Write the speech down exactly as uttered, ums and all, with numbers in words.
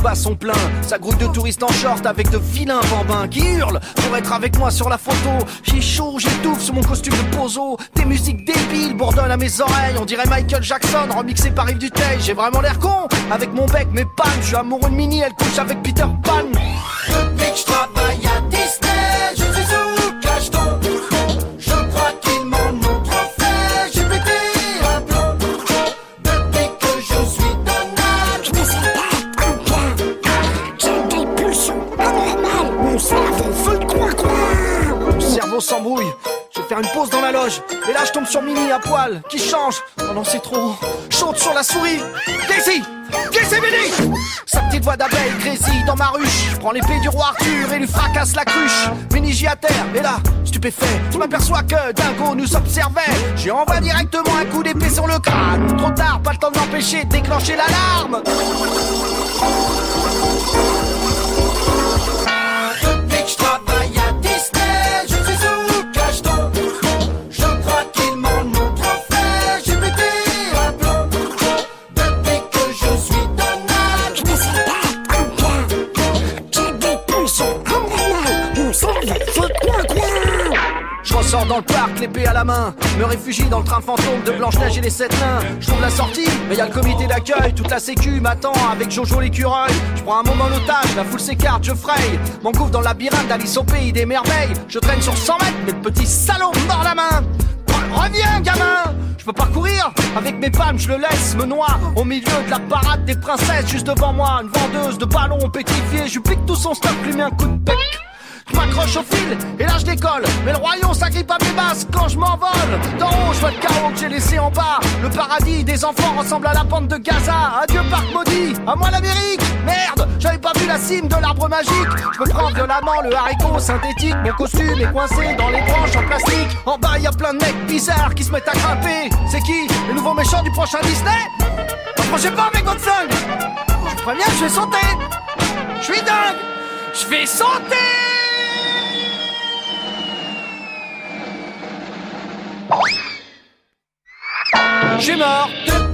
bat son plein. Ça grouille de touristes en short avec de vilains bambins qui hurlent pour être avec moi sur la photo. J'ai chaud, j'étouffe sous mon costume de pozo. Des musiques débiles bourdonnent à mes oreilles. On dirait Michael Jackson remixé par Yves Duteil. J'ai vraiment l'air con avec mon bec, mes pannes. Je suis amoureux de Minnie, elle couche avec Peter Pan. Depuis que je travaille à Disney, je suis sous cacheton. Je crois qu'ils m'en ont trop fait. J'ai pété un plomb. Depuis que je suis Donald, Je ne sais pas combien. J'ai des pulsions anormales. Mon cerveau fait quoi quoi. Mon cerveau s'embrouille. Je vais faire une pause dans la loge. Et là je tombe sur Minnie à poil qui change. Oh non, c'est trop. Chaude sur la souris. Casey, Casey Minnie. Sa petite voix d'abeille grésille dans ma ruche. Je prends l'épée du roi Arthur et lui fracasse la cruche. Minnie gît à terre. Et là, stupéfait, je m'aperçois que Dingo nous observait. J'ai envoyé directement un coup d'épée sur le crâne. Trop tard, pas le temps de m'empêcher de déclencher l'alarme. depuis que je travaille à Disney, je suis sous cacheton. Je crois qu'ils m'en ont trop fait. J'ai pété un plomb. Depuis que je suis Donald. Je ne sais pas combien. J'ai des pulsions anormales. Mon cerveau fait quoi quoi. Je ressors dans le parc, l'épée à la main. Me réfugie dans le train fantôme de Blanche-Neige et les sept nains. Je trouve la sortie, mais y a le comité d'accueil. Toute la sécu m'attend avec Jojo l'écureuil. Je prends un moment en otage, la foule s'écarte, je fraye. M'engouffre dans le labyrinthe d'Alice au pays des merveilles. Je traîne sur cent mètres, mais le petit salaud me mord la main. Reviens, gamin! Je peux pas courir, avec mes palmes je le laisse me noie au milieu de la parade des princesses. Juste devant moi, une vendeuse de ballons pétrifiés. Je lui pique tout son stock, lui mets un coup de bec. Je m'accroche au fil, et là je décolle. Mais le royaume s'agrippe à mes basses quand je m'envole. D'en haut je vois le chaos que j'ai laissé en bas. Le paradis des enfants ressemble à la bande de Gaza. Adieu parc maudit, à moi l'Amérique. Merde, j'avais pas vu la cime de l'arbre magique. Je me prends violemment le haricot synthétique. Mon costume est coincé dans les branches en plastique. En bas y a plein de mecs bizarres qui se mettent à grimper. C'est qui, les nouveaux méchants du prochain Disney? Approchez pas mes godflingues. Je vous préviens, je vais sauter. Je suis dingue. Je vais sauter. Je suis mort.